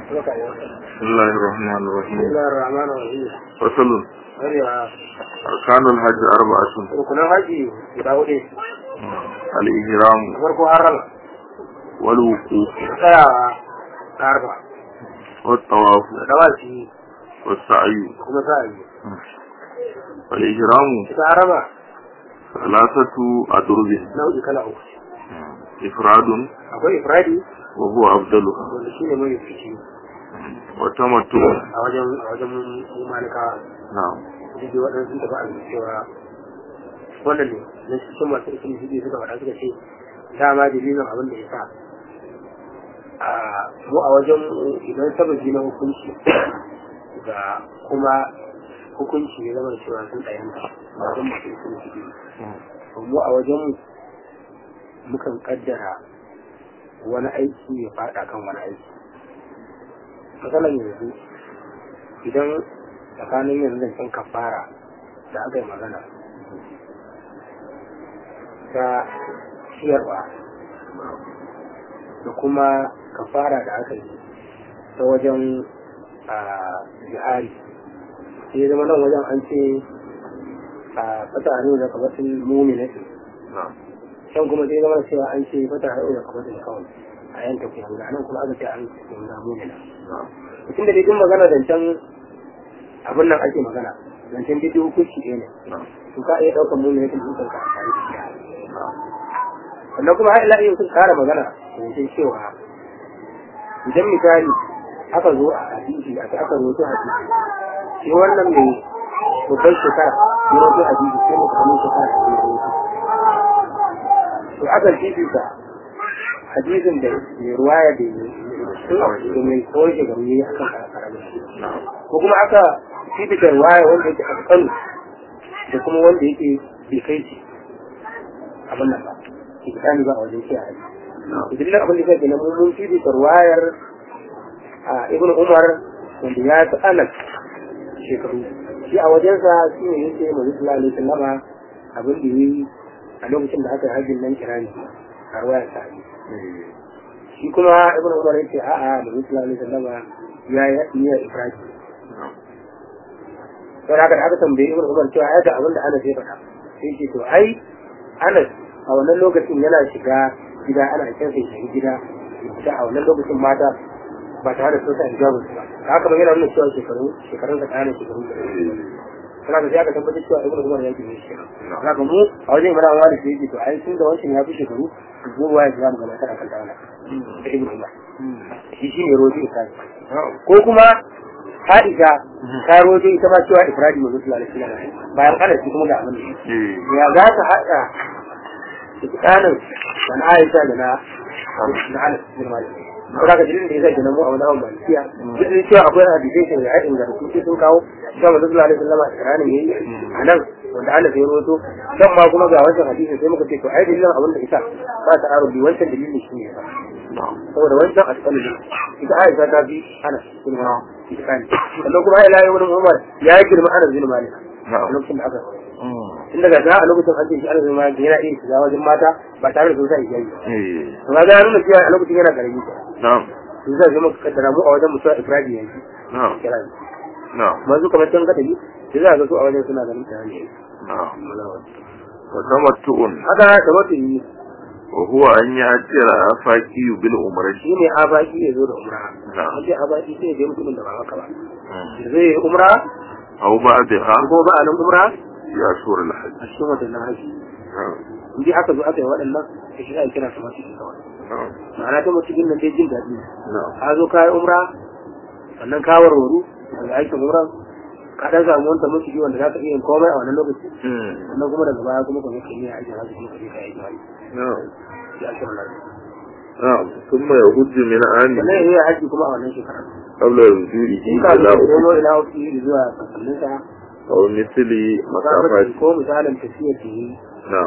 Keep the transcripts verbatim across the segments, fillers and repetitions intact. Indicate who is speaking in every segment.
Speaker 1: بسم الله الرحمن الرحيم.
Speaker 2: بسم الله الرحمن الرحيم.
Speaker 1: فصل.
Speaker 2: أيوة.
Speaker 1: أركان الحج أربعة.
Speaker 2: ركن الحج يداودي.
Speaker 1: الإحرام.
Speaker 2: فرقو حرم.
Speaker 1: والوقوف.
Speaker 2: تسايا أربعة.
Speaker 1: والطواف.
Speaker 2: دواسي.
Speaker 1: والسعي.
Speaker 2: كما سعي.
Speaker 1: والإحرام.
Speaker 2: حرم.
Speaker 1: ثلاثة أدرج.
Speaker 2: نوعي كلا
Speaker 1: إفراد.
Speaker 2: أقول إفرادي.
Speaker 1: وهو أفضلها.
Speaker 2: wanda shi ne mai fice
Speaker 1: وتمتع.
Speaker 2: a wajen a wajen malika
Speaker 1: نعم.
Speaker 2: jiji waɗansu sun tafi a cewa wannan ne na cikin masu ikini jiji suka faɗa suka ce dama dalilin abin da ya sa a mu a wajen idan sababi na hukunci ga kuma hukunci ya zama cewa sun ɗayanta a wajen masu ikini jiji mu a wajen mukan kaddara wani aiki ya faɗa kan wani aiki matsalan yanzu idan tsakanin yanzu da can kafara da aka yi magana ta ciyarwa da kuma kafara da aka yi ta wajen a jihari sai zama nan wajen an ce a fata hannu da kabatin muminati can kuma sai zama cewa an ce fata hannu da kabatin kawai a yanka kuyanga nan kuma aka ce an kuyanga mumina mutum da dai magana zancen abin nan ake magana zancen dai hukunci ɗaya ne su ka iya ɗaukar mumina kan dukkan ka amfani da shi sannan kuma har ila yau sun kara magana zancen cewa idan misali aka zo a hadisi a aka roto hadisi shi wannan mai babban shekara ya roto hadisi sai mu kamar shekara a cikin to aka fifita hadisin da mai ruwaya da da mai tsawon shekaru ya yi a kan karamin ko kuma aka fifita ruwaya wanda yake a kanu da kuma wanda yake bai kai shi abin nan ba ke tsani ba a wajen shi a hadisi idan abin da kai na mun fifita ruwayar a ibn umar wanda ya fi anas shekaru shi a wajensa shi ne yake mai sallallahu alaihi wasallama abin da yi a lokacin da aka yi hajjin nan kirani a ruwayar sa shi kuma ibn umar yace a'a da sallallahu alaihi wasallama ya yi niyyar ifradi sai haka da aka tambaye ibn umar cewa ai da abin da Anas ya faɗa sai ce to ai Anas a wannan lokacin yana shiga gida ana kiran sai shiga gida da a wannan lokacin mata ba tare da sun sa hijabu ba haka ba yana nuna cewa shekaru shekarun da kana shekaru da kana da aka tabbatar cewa ibn umar ya ji shi haka mu a wajen imam Malik sai ce to ai tun da wancan ya fi shekaru ko waye ya mu gaba kada kan dawana da ibn umar shi shi ne roji sai ko kuma Aisha ta roje ita ma cewa Ibrahim ne sallallahu alaihi wasallam bayan kada shi kuma ga abin ya za ta hada tsakanin dan Aisha da na na Anas bin Malik ko daga dalilin da yasa kenan mu a wannan malikiya duk da cewa akwai hadisi da ya inganta su sun kawo cewa sallallahu alaihi wasallam ikrarin yayi anan wanda Allah ya roto dan ma kuma ga wannan hadisi sai muka ce to ai dalilin abin da isa ba ta arubi wancan dalilin shi ne saboda wancan asali ita Aisha ta bi Anas bin Malik sannan kuma ya layi wurin Umar ya yi girma Anas bin Malik a lokacin da aka tun daga da a lokacin an ce shi Anas bin Malik yana iya shiga wajen mata ba tare da sosai hijabi to ga ya nuna cewa a lokacin yana karami na'am to zai zama kaddara mu a wajen musa Ibrahim yanzu na'am kirani na'am manzo kamar can ka tafi sai za ga su a wajen suna ganin ta ne na'am wa tamattu'un haka tamattu'i وهو أن يأتي الأفاقي بالعمرة. شيني أفاقي يزور عمرة. نعم. أجي أفاقي شيء جم كل من دماغ كبار. زي عمرة. أو بعدها. هو بعد العمرة. يا شهور الحج. الشهور الحج. نعم. ودي حتى بقى ولا الناس إشراء كنا في مسجد الكوان. نعم. معناته مسجد من تيجين تهدي. نعم. هذا كاي عمرة. أنن كاور ورو. هذا أي عمرة. kada za mu wanda muke wanda za ka iya komai a wannan lokaci sannan kuma daga baya kuma kuma kai ne a aikin hajji kuma kai kai ai na'am ya shirya na'am kuma ya hujji min ani ne ya haji kuma a wannan shekara qabla rujui ila ila ila ofi zuwa kallon sa aw misli masafati ko misalan tafiyar da yi na'am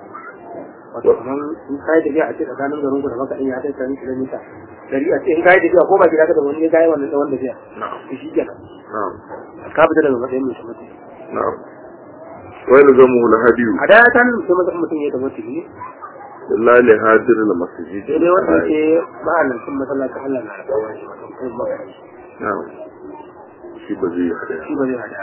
Speaker 2: wato kaman in kai da a ce tsakanin garin ku da maka din ya kai tsarin kilomita dari a ce in kai da ko ba gida ka da wani kai wannan da wanda zai na'am shi kenan na'am ka fita daga matsayin mutum na'am wai lazamu lahadiyu hadatan sai mutum mutum ya tabbata ne
Speaker 1: illa li hadir al masjid
Speaker 2: sai dai wanda ke ma'anar sun masallacin Allah na da wani shi mutum kai magana
Speaker 1: na'am shi ba zai hada
Speaker 2: shi ba zai hada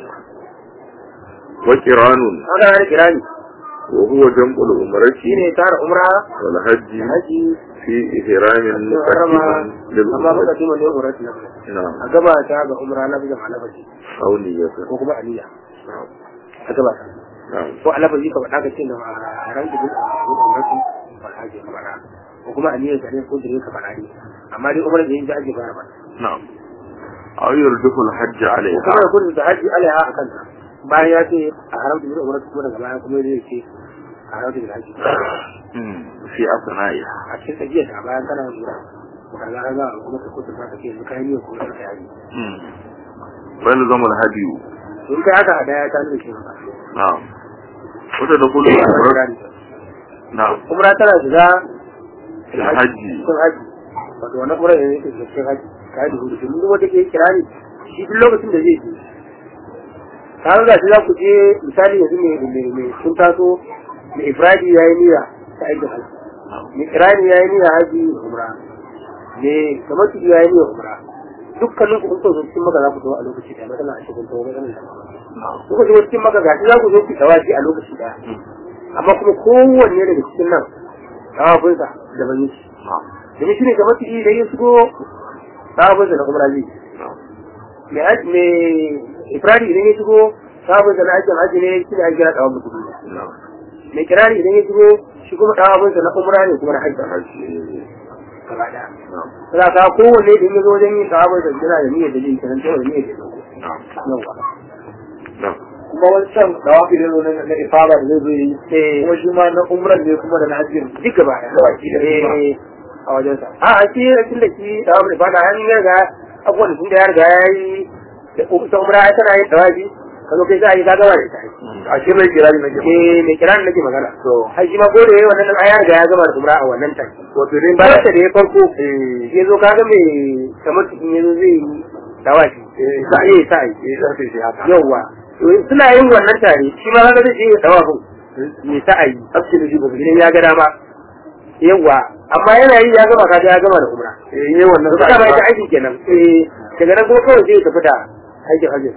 Speaker 1: wa qiranun
Speaker 2: haka har kirani
Speaker 1: wa huwa jam'ul umrati
Speaker 2: shine tara umra
Speaker 1: wal hajji
Speaker 2: haji
Speaker 1: fi ihramin muqaddiman lil
Speaker 2: amma ba
Speaker 1: umrati
Speaker 2: da ne umrati na
Speaker 1: na'am
Speaker 2: a gaba ta ga umra na bijin alabaji
Speaker 1: aw niyyatan
Speaker 2: ko kuma aniya
Speaker 1: na'am
Speaker 2: a gaba ta
Speaker 1: na'am
Speaker 2: ko alabaji ka faɗa ka ce da haram da umrati wal haji ka faɗa ko kuma aniya ka ne ko dire ka faɗa ne amma dai umra da yin da ake fara ba
Speaker 1: na'am aw yurjifu al hajj alayha
Speaker 2: kuma ya kudu da haji alaiha a kanta bayan ya ce a haramta bin umrati kuma daga baya kuma ya ce a haramta bin haji
Speaker 1: fi asna'iha
Speaker 2: a cikin tsakiyar ta bayan kana zuwa ka ga ga kuma ka kusa ka ce kai ne ko ka yi
Speaker 1: wani zama hadiyu
Speaker 2: in kai haka da ya ta nuna shi
Speaker 1: na'am wata da kullu na'am
Speaker 2: umra tana shiga
Speaker 1: haji
Speaker 2: sun haji wato wannan umra ne yake cikin haji kai da hudu duk wanda ke kirani shi duk lokacin da zai je kaga ga shi za ku je misali yanzu ne ne sun taso da ifradi yayi niyya ta aikin haji ne kirani yayi niyya haji umra ne kamar su yayi niyya umra dukkanin ku kun so cikin maka za ku zo a lokaci da matsala a cikin tawo matsala kuka zo cikin maka ga za ku zo ku tawaji a lokaci daya amma kuma kowanne daga cikin nan tawafinsa da ban yi domin shi ne kamar su yi da ya shigo tawafinsa na umra zai me haji me ifradi idan ya shigo tawafinsa na aikin haji ne shi ne an kira tawafin kudu me kirari idan ya shigo shi kuma tawafinsa na umra ne kuma na haji gaba daya za ka kowanne da ya zo wajen yin sahabar da jira da niyyar da jin kiran da niyyar da yawa kuma wancan dawafi da zo na ifada da zai zo yi kuma shi ma na umran ne kuma da na hajjin duk gaba daya a wajen sa a a shi tun da shi dawafi da ifada an yi ga abubuwan da sun da ya riga ya yi da ta umra ya tana yin dawafi kazo kai za a yi ka gama da ita a shi mai kirani nake eh mai kirani nake magana to har shi ma ko da yayi wannan nan ayar ga ya gama da umra a wannan tan wato dai bayan da ya farko eh yazo kaga mai kamar cikin yazo zai dawashi eh sai yi sai eh sai sai haka yawa to suna yin wannan tare shi ma kaga zai yi dawafin ne sai yi absolutely shi gobe ya ga dama yawa amma yana yi ya gama kaga ya gama da umra eh yayi wannan kaga ba ta aiki kenan eh daga nan ko kawai zai tafi da aikin hajji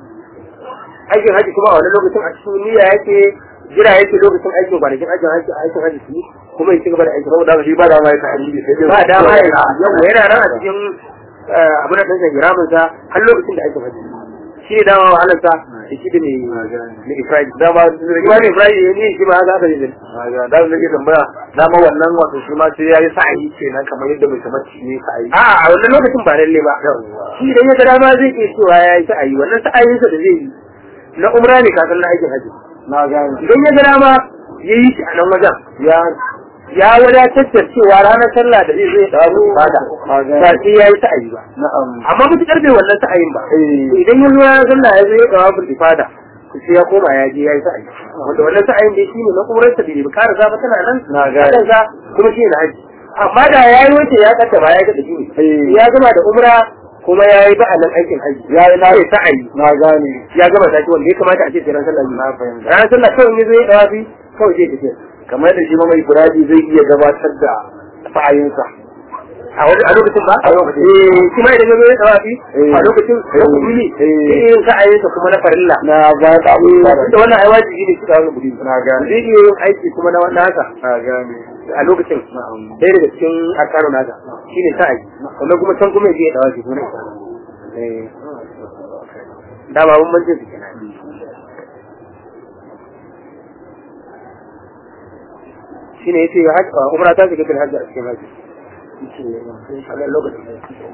Speaker 2: aikin haji kuma a wani lokacin a cikin niyya yake jira yake lokacin aikin kwanakin aikin haji aikin haji su kuma ya ci gaba da aikin saboda shi ba da ma ya ta'alili sai ba da ma ya yawa yana nan a cikin abin da take giramin sa har lokacin da aikin haji shi ne dama wahalar sa shi da ne ne Ibrahim dama ne Ibrahim ne shi ma haka ne da da ne tambaya dama wannan wato shi ma sai yayi sa'i kenan kamar yadda mai kamar shi ne sa'i a a wannan lokacin ba lalle ba shi idan ya ga dama zai ke cewa yayi sa'i wannan sa'ayin sa da zai yi na umra ne kasan na aikin haji na gani idan ya gana ma ya yi shi a nan wajen ya ya wadatar da cewa ranar sallah da zai zai dawo bada ba sai ya yi sa'ayi ba amma mutukar bai wannan sa'ayin ba idan ya zo ranar sallah ya zo ya dawo bil ifada sai ya koma ya je ya yi sa'ayi wanda wannan sa'ayin dai shine na umrar ta bai bukara za ba tana nan na gani kuma shi ne haji amma da ya yi wace ya kaddama ya ga da shi ya gama da umra kuma ya yi ba'alin aikin haji ya yi na sa'ayi na gane ya gama da shi wanda ya kamata a ce ran sallah na fahimta ran sallah kawai ne zai dawafi kawai zai tafi kamar da shi ma mai buradi zai iya gabatar da sa'ayinsa a wani a lokacin ba a lokacin eh shi ma idan zai dawafi a lokacin da kuma eh sa'ayinsa kuma na farilla na ga da da wannan ai wajibi ne shi da wannan budin na gane zai iya yin aiki kuma na wannan haka na gane a lokacin ɗaya daga cikin arkanu nasa shi ne sa'ayi wannan kuma can kuma ya dawa shi kuma eh da ba mun manje su kenan shi ne yace hajji umra ta shiga bil hajji a cikin hajji a ga lokacin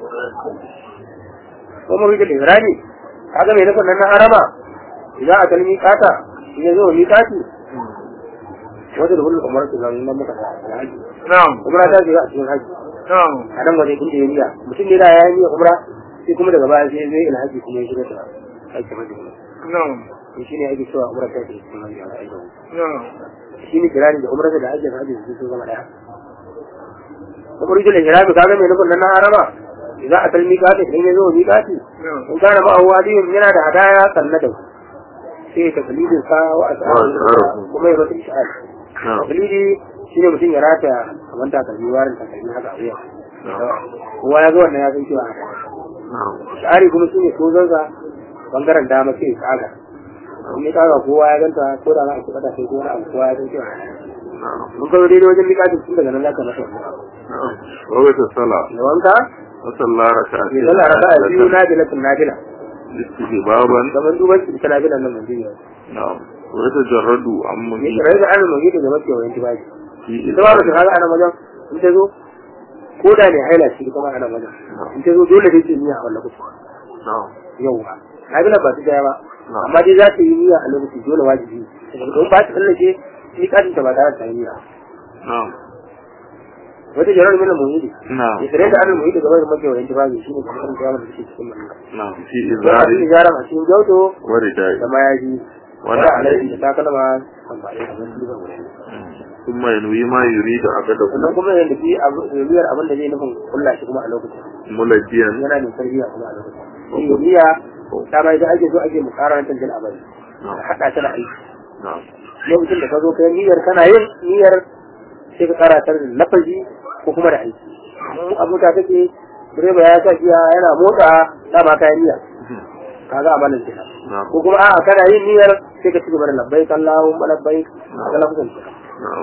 Speaker 2: kuma wani da irani kaga me nufin nan na harama idan a kalmi kata ya zo mi kati wata da kullum kamar su zan nan muka na'am umra ta shiga a cikin haji na'am a nan waje inda ya riya mutum ne da ya yi umra sai kuma daga baya sai zai ila haji kuma ya shiga da haji haji na'am to shine ake cewa umra ta shiga cikin haji na'am shine kirani da umra da haji da haji su zama daya kuma rijal ihrami kaga me nufin nan na harama idan a kalmi kati idan ya zo mi kati in kana ba awadiyin yana da hadaya sallada sai ta kalidin sa wa asara kuma ya bata isha'al dalili shi ne mutum ya rata kamar takalmi warin takalmi haka a wuya kowa ya ga wannan ya san cewa tsari kuma shi ne tozonsa bangaren dama sai ya tsaga in ya tsaga kowa ya ganta ko da za a kuɗa sai kowa abu kowa ya san cewa mun kawo daidai wajen miƙatin tun daga nan za ka masa
Speaker 1: wa wata sala
Speaker 2: da wanka
Speaker 1: wa sallah raka'a
Speaker 2: ya zalla raka a biyu nabilatun nabila
Speaker 1: istihbaban
Speaker 2: kamar duban su ta nabilan nan manziliya
Speaker 1: na'am wa tajarradu amma
Speaker 2: ne rai da an mai da mace wayan tibaji ita ba ta kaga ana wajen in ta zo ko da ne haila shi kuma ana wajen in ta zo dole dai ce niyya a wannan kusa
Speaker 1: na'am
Speaker 2: yawa nabila ba ta daya ba amma dai za ta yi niyya a lokaci dole wajibi don ba ta tsallake ni kadin ta ba tare da niyya
Speaker 1: na'am
Speaker 2: wata jarar mina muhidi
Speaker 1: na'am
Speaker 2: ya tare da an muhidi gaba da mace wayan tibaji shi ne kamar kan kiyama da shi cikin manna
Speaker 1: na'am fi
Speaker 2: izari
Speaker 1: izari
Speaker 2: izara a cikin jauto
Speaker 1: wa ridai
Speaker 2: da mayaji
Speaker 1: wala
Speaker 2: wala
Speaker 1: alaihi
Speaker 2: alaihi ta kalma amfani da wannan duba wurin
Speaker 1: kuma yanwi ma yuridu abada
Speaker 2: sannan kuma yanda fi rubiyar abin da zai nufin kulla shi kuma a lokacin
Speaker 1: muladiyan
Speaker 2: yana da tarbiyya kuma a lokacin shi rubiya ta bai da ake so ake mukarantar jin abadi hada ta da aiki
Speaker 1: na'am
Speaker 2: lokacin da ka zo kai niyyar kana yin niyyar sai ka karatar da lafazi ko kuma da aiki in abuta kake direba ya sa giya yana motsa dama kayan niyya kaga amalan kenan
Speaker 1: na'am
Speaker 2: ko kuma a'a kana yin niyyar sai ka ci gaba da labbaik Allahumma labbaik kaga lafazin
Speaker 1: na'am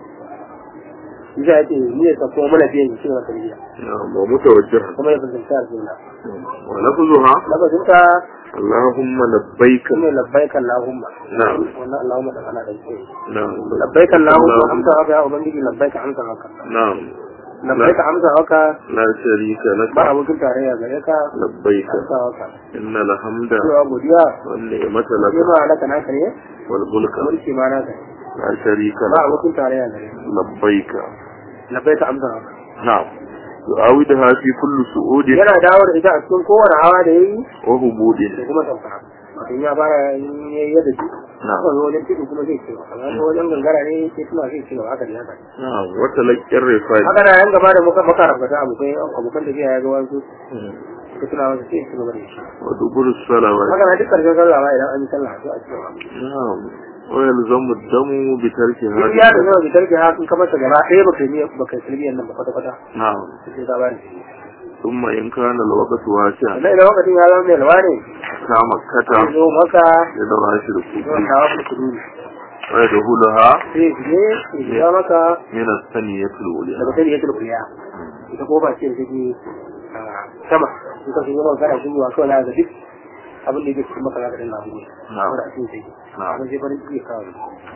Speaker 2: Isa ya ce niyyar ta kuma mana biyan shi wata niyya
Speaker 1: na'am wa mutawajjihan
Speaker 2: kuma ya fuskanci alƙibla
Speaker 1: wa lafzuha
Speaker 2: lafazin ta
Speaker 1: Allahumma labbaik
Speaker 2: kuma labbaik Allahumma
Speaker 1: na'am
Speaker 2: wannan Allahumma da ana da shi
Speaker 1: na'am
Speaker 2: labbaik Allahumma amsa haka ya ubangiji labbaik amsa haka
Speaker 1: na'am
Speaker 2: labbaik amsa haka
Speaker 1: la sharika lak
Speaker 2: ba abokin tarayya gare ka
Speaker 1: labbaik
Speaker 2: amsa haka
Speaker 1: innal hamda
Speaker 2: cewa godiya
Speaker 1: wan ni'mata lak
Speaker 2: sai ma alaka naka ne
Speaker 1: wal mulka
Speaker 2: mulki ma naka
Speaker 1: la sharika
Speaker 2: ba
Speaker 1: lak
Speaker 2: abokin tarayya gare ka
Speaker 1: labbaik
Speaker 2: labbaik amsa haka
Speaker 1: na'am yu'awidha fi kulli su'udin
Speaker 2: yana dawo da ita a cikin kowane hawa da yayi
Speaker 1: wa hubudin
Speaker 2: da kuma sauka in ya fara yadda shi
Speaker 1: na'am
Speaker 2: kuma wajen tudu kuma zai ce amma ko wajen gangara ne sai kuma zai ce haka ne haka
Speaker 1: na'am wa talaqqir rifai
Speaker 2: haka na yan gaba da muka makarabata abokai abokan da biya ya ga wasu ka tuna masa sai su gaba da shi
Speaker 1: wa dubur salawat
Speaker 2: haka na duk karshen sallah ma idan an yi sallah to a cikin
Speaker 1: na'am wa yalzamu damu bi tarki
Speaker 2: in
Speaker 1: hadhihi
Speaker 2: ya da zama bitar ki hakan kamar ta gaba ɗaya baka yi baka yi nan ba kwata kwata
Speaker 1: na'am
Speaker 2: sai ka bani
Speaker 1: thumma in kana al-waqtu wasi'an
Speaker 2: sannan idan lokacin ya zama mai lawa ne
Speaker 1: ta makkata
Speaker 2: sai zo maka
Speaker 1: ya daura shi da kuɗi
Speaker 2: zuwa kawo ku kudu
Speaker 1: wa yadkhulaha
Speaker 2: sai je ya maka
Speaker 1: min as-saniyatil ulya
Speaker 2: daga sai ya tulkuya ita ko ba ce da take sama in ka shigo maka kana shigowa kawai na ga duk abin da yake cikin maka za ka dinga hango
Speaker 1: na'am
Speaker 2: wanda a cikin sai
Speaker 1: na'am
Speaker 2: abin sai farin ciki ya kawo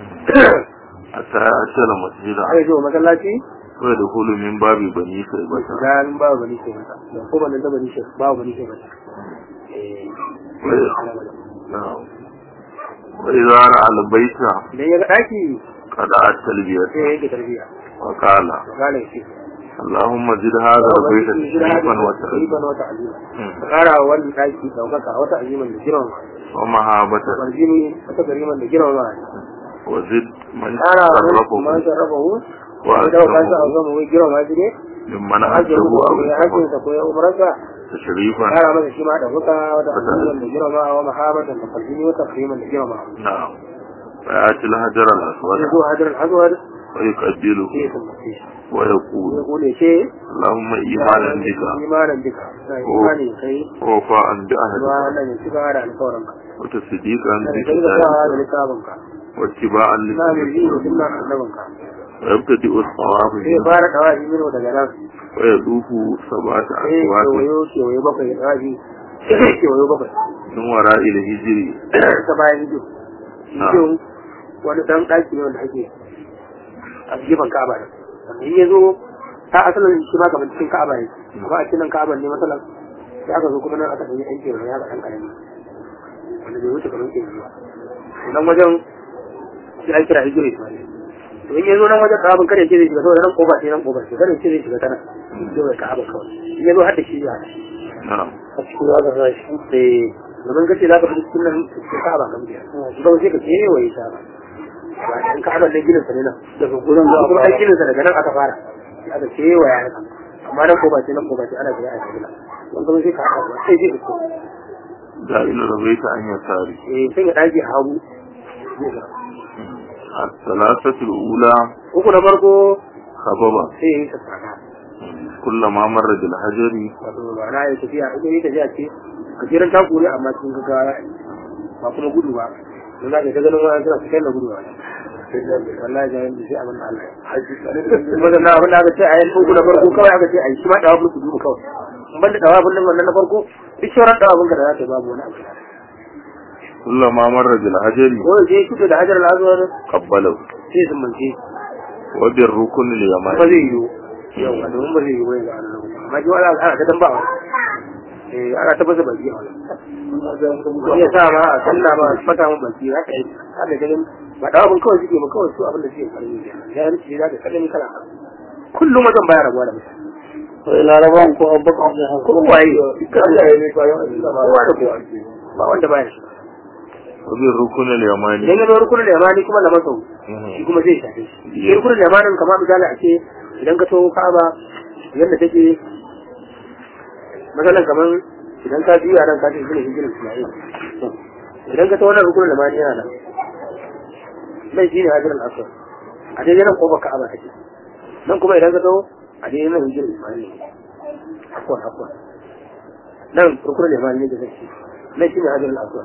Speaker 1: hatta atala masjida
Speaker 2: ai zo masallaci
Speaker 1: wa yadkhulu min babi bani saybata
Speaker 2: dan ba bani sai mata da ko ban da bani sai ba bani sai mata eh
Speaker 1: na'am wa idza ra'a al-bayta
Speaker 2: idan ya ga daki
Speaker 1: qada at-talbiyah
Speaker 2: sai ya yi tarbiya
Speaker 1: wa qala
Speaker 2: gane shi
Speaker 1: اللهم زد هذا البيت تشريفا وتعظيما
Speaker 2: wata azima kara wannan daki daukaka wata aziman da girma
Speaker 1: ومهابة
Speaker 2: warjini wata gariman da girma
Speaker 1: وزد من
Speaker 2: kara man
Speaker 1: شرفه
Speaker 2: sarrafahu wa da ka sa
Speaker 1: وأكرمه
Speaker 2: azama wai girma shi ne
Speaker 1: ممن
Speaker 2: haje
Speaker 1: أعده
Speaker 2: ko
Speaker 1: أو
Speaker 2: ya haje
Speaker 1: انتقمه
Speaker 2: sa ko ya umrarsa
Speaker 1: تشريفا
Speaker 2: kara masa shi ma da huka wata aziman da girma wa mahabatan da farjini wata kariman da girma
Speaker 1: نعم فيأتي الهجر الأسود
Speaker 2: sai zo hajar al-aswad
Speaker 1: ويقبله
Speaker 2: sai ya tambace shi
Speaker 1: ويقول
Speaker 2: ya kone ce
Speaker 1: اللهم إيمانا بك
Speaker 2: imanan bika sai imani kai
Speaker 1: ووفاء
Speaker 2: wa
Speaker 1: بأهلك
Speaker 2: Allah ne shiga da alƙawarin ka
Speaker 1: وتصديقا
Speaker 2: da kai da da
Speaker 1: بكتابك
Speaker 2: littafin ka
Speaker 1: واتباعا
Speaker 2: na mai ji da
Speaker 1: لسنتك
Speaker 2: sunnan annabin ka
Speaker 1: ويبتدئ الطواف
Speaker 2: sai
Speaker 1: منه
Speaker 2: fara tawafi mino daga nan
Speaker 1: ويطوف سبعة
Speaker 2: sai
Speaker 1: أسواق
Speaker 2: kewayo kewayo bakwai raji kewayo bakwai
Speaker 1: من وراء الهجر
Speaker 2: ta bayan ido ido wani dan ɗaki ne wanda ake a gefen ka'aba ne in ya zo ta asalin shi ma kamar cikin ka'aba ne amma a cikin ka'aba ne matsalar sai aka zo kuma nan aka sanya ɗan kewaye ya ga ɗan ƙarami wanda bai wuce kamar ke zuwa nan wajen sai an kira hijira ismail to in ya zo nan wajen ka'abin kada ya ce zai shiga saboda nan kofa ce nan kofa ce kada ya ce zai shiga tana kewaye ka'aba kawai in ya zo har da shi ya
Speaker 1: نعم
Speaker 2: a cikin za ka shi sai domin kace za ka fi cikin nan cikin ka'aba kan biya don sai ka kewaye ta ba in ka'aba ne ginin sa ne nan daga gurin zuwa kuma ai ginin sa daga nan aka fara sai aka kewaya haka amma nan kofa ce nan kofa ce ana gida a cikin don kuma sai ka haɗa ba sai zai fito
Speaker 1: دائما ربيت أن يساري
Speaker 2: eh sai ya ɗage a hagu
Speaker 1: الثلاثة الأولى
Speaker 2: uku na farko
Speaker 1: خببا
Speaker 2: sai ya yi sassaka
Speaker 1: كلما مر بالحجر
Speaker 2: wato ba na yi tafiya idan yi tafiya ce gajeren taku ne amma cikin gaggawa ba kuma gudu ba don za ka ta ganin wani suna cikin da gudu ba wallahi jayen da sai abin da Allah ya kuma da na abin da aka ce a yi uku na farko kawai aka ce a yi shi ma dawa bulku dubu kawai ban da dawa bulun wannan na farko duk shauran dawa bulka da za ta babu wani abu
Speaker 1: كلما مر بالحجر
Speaker 2: ko da sai kuka da hajar al'azuwar
Speaker 1: قبله
Speaker 2: sai sun mance
Speaker 1: وبالركن
Speaker 2: ba
Speaker 1: اليماني
Speaker 2: zai yiwu yau a domin ba zai yiwu ya ga ana lokacin amma ji wani ana ta dan ba wa eh ana ta baza baki a wani ya sa ma a sallah ma fata mun baki haka yi haka ganin ba dawa bin kawai suke ba kawai su abin da suke karni ne ya yi ce za ka kallon kala kullum wajen baya rabuwa da mutane
Speaker 3: sai larabawan ko abubakar da haka
Speaker 2: ko waye kalla ya ne bayan kowa da kowa ba wanda baya shi
Speaker 1: وبالركن اليماني
Speaker 2: idan ya zo rukunin da yamani kuma da masau shi kuma zai shafe shi rukunin da yamanin kamar misali a ce idan ka taho ka'aba yadda take matsalan kamar idan ka juya nan ka ce shi ne hijirin ismail idan ka taho nan rukunin da yamani yana nan nan shi ne hajjirin aswad a daidai nan kofar ka'aba take nan kuma idan ka taho a daidai nan hijirin ismail ne akwai akwai nan rukunin da yamani ne da zai ce nan shi ne hajjirin aswad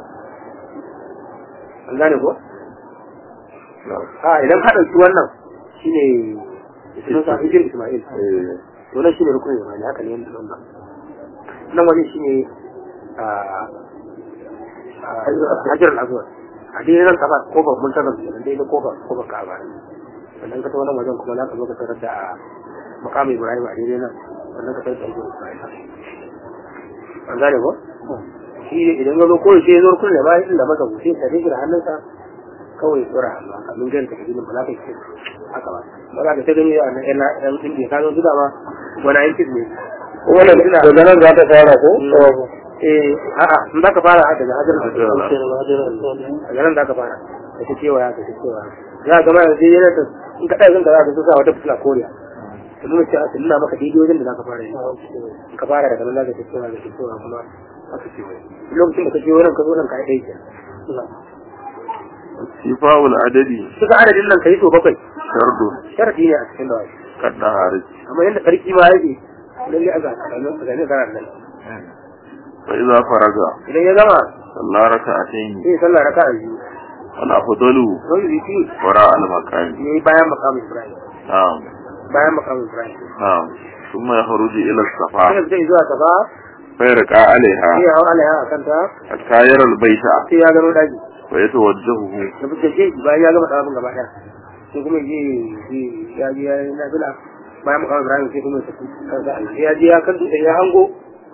Speaker 2: an gane ko? a idan ka ɗauki wannan shi ne sunansa hijir ismail to nan shi ne rukunin ismail haka ne yadda wannan nan wani shi ne hajjar al'azuwar a dai nan kafa kofar mun tagar da dai da kofar kofar ka'aba sannan ka ta wannan wajen kuma za ka zo ka tarar da makamin ibrahim a daidai nan sannan ka tarar da hijir ismail an gane ko? shi idan ya zo ko shi ya zo kullum ba shi da maka buce ta rike hannunsa kawai tsora Allah kamin gani ta kidin ba za ka yi haka ba ba za ka ta gani a nan ɗan ɗin ka zo duka ba wani aikin ne
Speaker 3: wannan daga nan za ta fara ko
Speaker 2: eh a'a in za ka fara haka daga hajar daga nan za ka fara ka ta cewa ka ta cewa za ka gama da dai yana in ka ɗaya zan ka za ka so sa wata fitila koriya ta nuna cewa ta nuna maka daidai wajen da za ka fara yi in ka fara daga nan za ka ta cewa ka ta cewa kuma aka ce wai lokacin da ka je wurin ka zo nan ka yi aiki
Speaker 1: sifa'ul adadi
Speaker 2: suka adadin nan ka yi so bakwai
Speaker 1: shardu
Speaker 2: sharadi ne a cikin da wai
Speaker 1: kadda harij
Speaker 2: amma yadda karki ma yake lalle a zaka a nan ga garan nan
Speaker 1: fa idza faraga
Speaker 2: idan ya gama
Speaker 1: sallah raka'atayn
Speaker 2: sai sallah raka'a biyu
Speaker 1: al afdalu
Speaker 2: wani ziki
Speaker 1: wara al maqam
Speaker 2: ne bayan maqam Ibrahim
Speaker 1: na'am
Speaker 2: bayan maqam Ibrahim
Speaker 1: na'am thumma yakhruju ila as-safa
Speaker 2: sai zai zuwa safa
Speaker 1: fa yarqa alaiha
Speaker 2: sai ya hawa alaiha akan ta
Speaker 1: hatta yara al baita
Speaker 2: sai ya gano daji
Speaker 1: wa yatawajjahu
Speaker 2: da buke je bayan ya gama tsawon gaba daya sai kuma je ya je ya na bila bayan maqam Ibrahim sai kuma ya je ya kan ya hango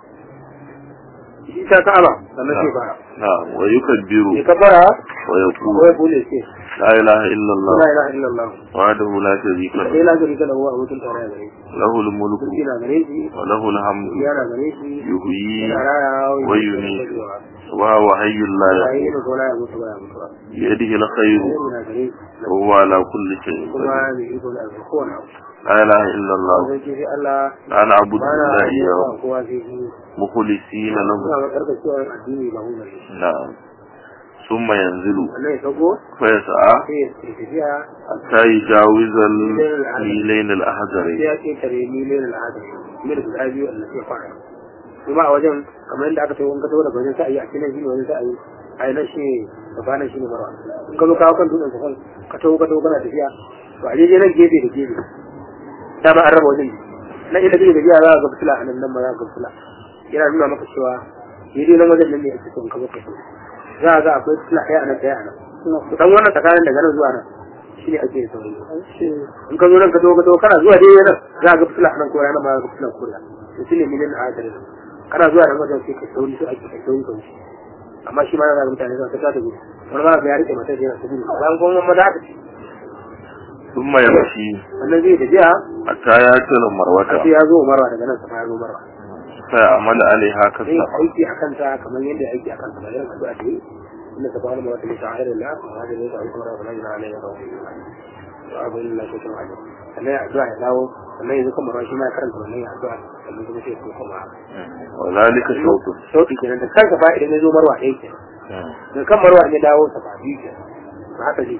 Speaker 2: shi ta ka'aba sannan sai fara
Speaker 1: na'am wa yukabbiru
Speaker 2: ya kabara
Speaker 1: wa yaqulu
Speaker 2: ko ya kule sai
Speaker 1: la ilaha illa Allah
Speaker 2: la ilaha illallah
Speaker 1: wahdahu la sharika lahu
Speaker 2: sai la sharika lahu wa mutum tare gare shi
Speaker 1: lahu al mulku
Speaker 2: mulki na gare shi
Speaker 1: wa lahu al hamdu
Speaker 2: yana gare shi
Speaker 1: yuhyi
Speaker 2: yana raya
Speaker 1: wa yumiitu wa huwa hayyul la
Speaker 2: ya yi
Speaker 1: yamut
Speaker 2: da gona ya mutu ba ya mutu ba
Speaker 1: biyadihi al khayr
Speaker 2: yana gare shi
Speaker 1: wa huwa ala kulli shay'in
Speaker 2: kuma
Speaker 1: qadir
Speaker 2: mai iko da alkohol
Speaker 1: la ilaha illa Allah
Speaker 2: zai ce sai Allah
Speaker 1: la na'budu
Speaker 2: ba na
Speaker 1: illa
Speaker 2: yi
Speaker 1: iyyahu
Speaker 2: ba kowa sai shi
Speaker 1: mukhlisina lahu
Speaker 2: suna matsarka cewa addini ba hu gare shi
Speaker 1: na'am thumma yanzilu
Speaker 2: wannan ya sauko
Speaker 1: fa yas'a
Speaker 2: sai ya tafiya
Speaker 1: hatta yujawiza al milayn al ahzari
Speaker 2: sai ya ce tare miliyar al'adar mil guda biyu da sai fara kuma a wajen kamar yadda aka tawo in ka tawo daga wajen sa'ayi a cikin shi ne wajen sa'ayi a yi nan shi da ba nan shi ne marwa in ka zo kawo kan dutsen safan ka tawo ka tawo kana tafiya to a jeje nan gefe da gefe da ba an raba wajen nan inda kake tafiya za ka ga fitila a nan nan ma za ka ga fitila yana nuna maka cewa daidai nan wajen nan ne a cikin ka zo ka tawo za a ga akwai fitila ɗaya a nan ɗaya a nan to dan wannan tsakanin daga nan zuwa nan shi ne ake sauri in ka zo nan ka zo ka zo kana zuwa dai nan za ka ga fitila nan ko yana ma ga fitila ko ya to shi ne milin a hadari kana zuwa nan wajen sai ka sauri su ake kai sauri sauri amma shi ma yana ga mutane za ta ta gudu wani ma ga ya rike mata yana ta gudu bayan kuma mamma da aka ce
Speaker 1: thumma yamshi
Speaker 2: wannan zai tafiya
Speaker 1: hatta yasila marwata
Speaker 2: sai ya zo marwa daga nan sama ya zo marwa
Speaker 1: fa amala alaiha
Speaker 2: sai
Speaker 1: kasa
Speaker 2: aiki a kanta kamar yadda aiki a kanta bayan addu'a da yi inda ta fara mawata ne sha'irin la wa hada ne ta aiki mara bala jina alaihi wa abin da ke kan hajji sannan ya addu'a ya dawo sannan yanzu kan marwa shi ma ya karanta wannan ya addu'a sannan kuma sai ya kuma
Speaker 1: wa zalika shawtu
Speaker 2: sauki kenan da kanka fa idan ya zo marwa ɗaya kenan da kan marwa ya dawo sa ba biyu kenan ba haka ne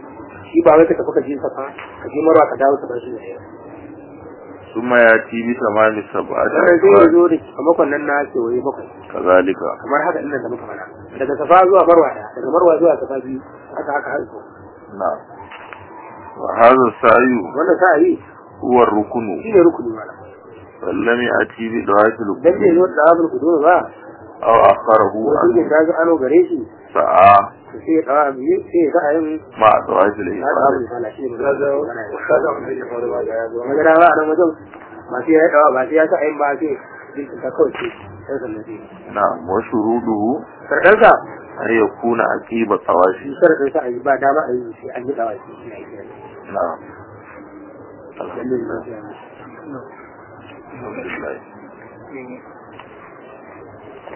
Speaker 2: shi ba wai ka tafi ka je safa ka je marwa ka dawo safa shi ne
Speaker 1: ثم يأتي بثمان سبعة
Speaker 2: sannan sai ya zo da kamakon nan na kewaye bakwai
Speaker 1: كذلك
Speaker 2: kamar haka ɗin da muka faɗa daga safa zuwa marwa ɗaya daga marwa zuwa safa biyu haka haka har zuwa
Speaker 1: نعم وهذا السعي
Speaker 2: wannan sa'ayi
Speaker 1: هو الركن
Speaker 2: shi ne rukuni mana
Speaker 1: فلم يأتي بدعاء
Speaker 2: dan bai zo da abul kudu ba
Speaker 1: أو أخره
Speaker 2: ko
Speaker 1: عنه
Speaker 2: shi da ga ano gare shi
Speaker 1: سعى
Speaker 2: sai ya dawa biyu sai ya ga ayin
Speaker 1: مع دعاء
Speaker 2: abul
Speaker 1: الإفادة
Speaker 2: sala shi ne magana magana ba a nan wajen ba sai ya dawa ba sai ya sa ayin ba sai jinkin ta kawai ce sai sannan sai
Speaker 1: نعم وشروطه
Speaker 2: sardansa
Speaker 1: أن يكون عقيب الطوافي
Speaker 2: shi sardansa a yi ba dama a yi sai an yi dawa shi ne a yi
Speaker 1: نعم
Speaker 2: الحمد
Speaker 1: الحمد لله